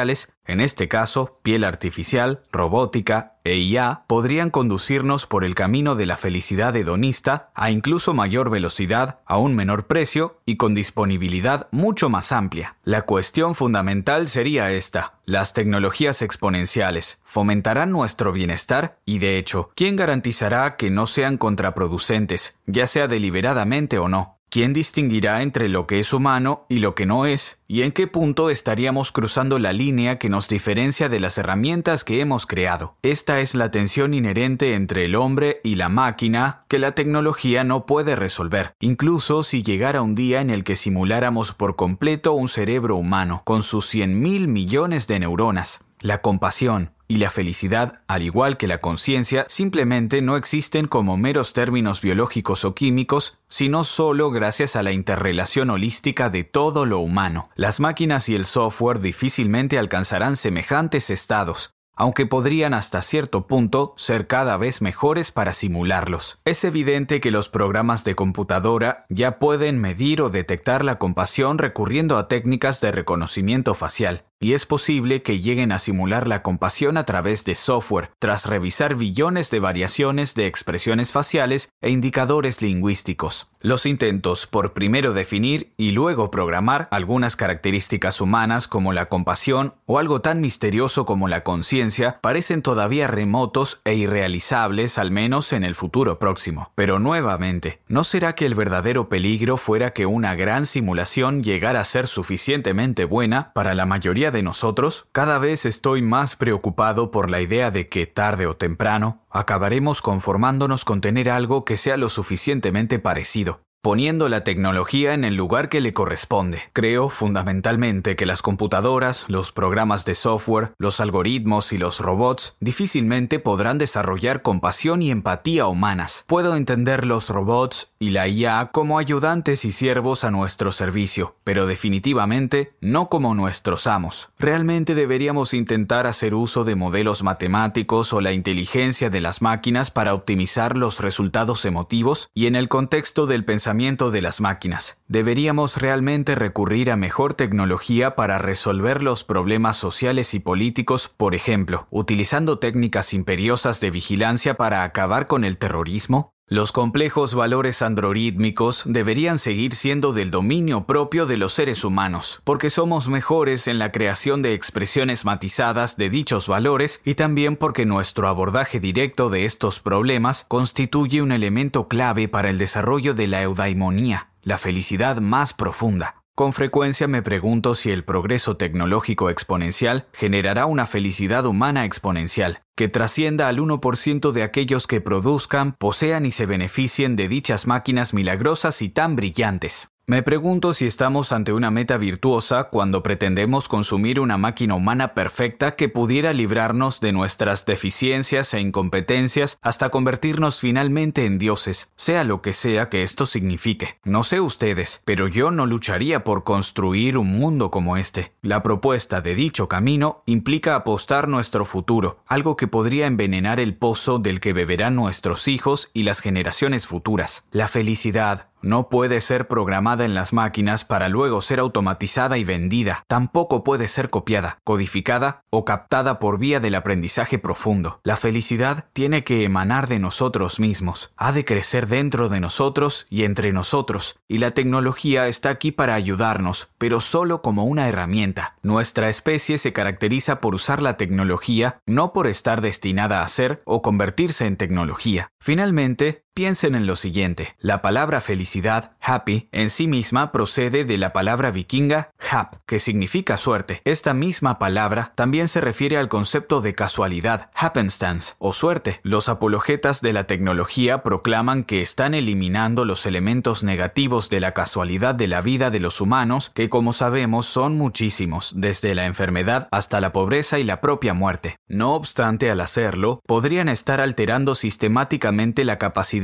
En este caso, piel artificial, robótica e IA podrían conducirnos por el camino de la felicidad hedonista a incluso mayor velocidad, a un menor precio y con disponibilidad mucho más amplia. La cuestión fundamental sería esta: las tecnologías exponenciales ¿fomentarán nuestro bienestar? Y de hecho, ¿quién garantizará que no sean contraproducentes, ya sea deliberadamente o no? ¿Quién distinguirá entre lo que es humano y lo que no es? ¿Y en qué punto estaríamos cruzando la línea que nos diferencia de las herramientas que hemos creado? Esta es la tensión inherente entre el hombre y la máquina que la tecnología no puede resolver, incluso si llegara un día en el que simuláramos por completo un cerebro humano, con sus 100.000 millones de neuronas. La compasión y la felicidad, al igual que la conciencia, simplemente no existen como meros términos biológicos o químicos, sino solo gracias a la interrelación holística de todo lo humano. Las máquinas y el software difícilmente alcanzarán semejantes estados, aunque podrían hasta cierto punto ser cada vez mejores para simularlos. Es evidente que los programas de computadora ya pueden medir o detectar la compasión recurriendo a técnicas de reconocimiento facial, y es posible que lleguen a simular la compasión a través de software, tras revisar billones de variaciones de expresiones faciales e indicadores lingüísticos. Los intentos por primero definir y luego programar algunas características humanas como la compasión o algo tan misterioso como la conciencia parecen todavía remotos e irrealizables, al menos en el futuro próximo. Pero nuevamente, ¿no será que el verdadero peligro fuera que una gran simulación llegara a ser suficientemente buena para la mayoría de nosotros? Cada vez estoy más preocupado por la idea de que, tarde o temprano, acabaremos conformándonos con tener algo que sea lo suficientemente parecido, poniendo la tecnología en el lugar que le corresponde. Creo fundamentalmente que las computadoras, los programas de software, los algoritmos y los robots difícilmente podrán desarrollar compasión y empatía humanas. Puedo entender los robots y la IA como ayudantes y siervos a nuestro servicio, pero definitivamente no como nuestros amos. Realmente deberíamos intentar hacer uso de modelos matemáticos o la inteligencia de las máquinas para optimizar los resultados emotivos y en el contexto del pensamiento de las máquinas. Deberíamos realmente recurrir a mejor tecnología para resolver los problemas sociales y políticos, por ejemplo, utilizando técnicas imperiosas de vigilancia para acabar con el terrorismo. Los complejos valores androrítmicos deberían seguir siendo del dominio propio de los seres humanos, porque somos mejores en la creación de expresiones matizadas de dichos valores y también porque nuestro abordaje directo de estos problemas constituye un elemento clave para el desarrollo de la eudaimonía, la felicidad más profunda. Con frecuencia me pregunto si el progreso tecnológico exponencial generará una felicidad humana exponencial, que trascienda al 1% de aquellos que produzcan, posean y se beneficien de dichas máquinas milagrosas y tan brillantes. Me pregunto si estamos ante una meta virtuosa cuando pretendemos consumir una máquina humana perfecta que pudiera librarnos de nuestras deficiencias e incompetencias hasta convertirnos finalmente en dioses, sea lo que sea que esto signifique. No sé ustedes, pero yo no lucharía por construir un mundo como este. La propuesta de dicho camino implica apostar nuestro futuro, algo que podría envenenar el pozo del que beberán nuestros hijos y las generaciones futuras. La felicidad no puede ser programada en las máquinas para luego ser automatizada y vendida. Tampoco puede ser copiada, codificada o captada por vía del aprendizaje profundo. La felicidad tiene que emanar de nosotros mismos. Ha de crecer dentro de nosotros y entre nosotros. Y la tecnología está aquí para ayudarnos, pero solo como una herramienta. Nuestra especie se caracteriza por usar la tecnología, no por estar destinada a ser o convertirse en tecnología. Finalmente, piensen en lo siguiente. La palabra felicidad, happy, en sí misma procede de la palabra vikinga hap, que significa suerte. Esta misma palabra también se refiere al concepto de casualidad, happenstance, o suerte. Los apologetas de la tecnología proclaman que están eliminando los elementos negativos de la casualidad de la vida de los humanos, que como sabemos son muchísimos, desde la enfermedad hasta la pobreza y la propia muerte. No obstante, al hacerlo, podrían estar alterando sistemáticamente la capacidad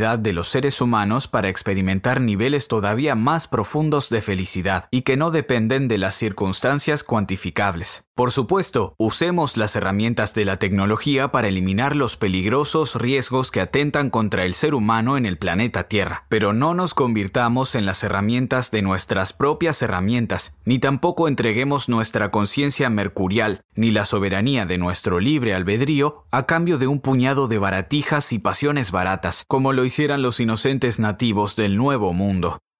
capacidad de los seres humanos para experimentar niveles todavía más profundos de felicidad y que no dependen de las circunstancias cuantificables. Por supuesto, usemos las herramientas de la tecnología para eliminar los peligrosos riesgos que atentan contra el ser humano en el planeta Tierra, pero no nos convirtamos en las herramientas de nuestras propias herramientas, ni tampoco entreguemos nuestra conciencia mercurial, ni la soberanía de nuestro libre albedrío a cambio de un puñado de baratijas y pasiones baratas, como lo hicieran los inocentes nativos del Nuevo Mundo.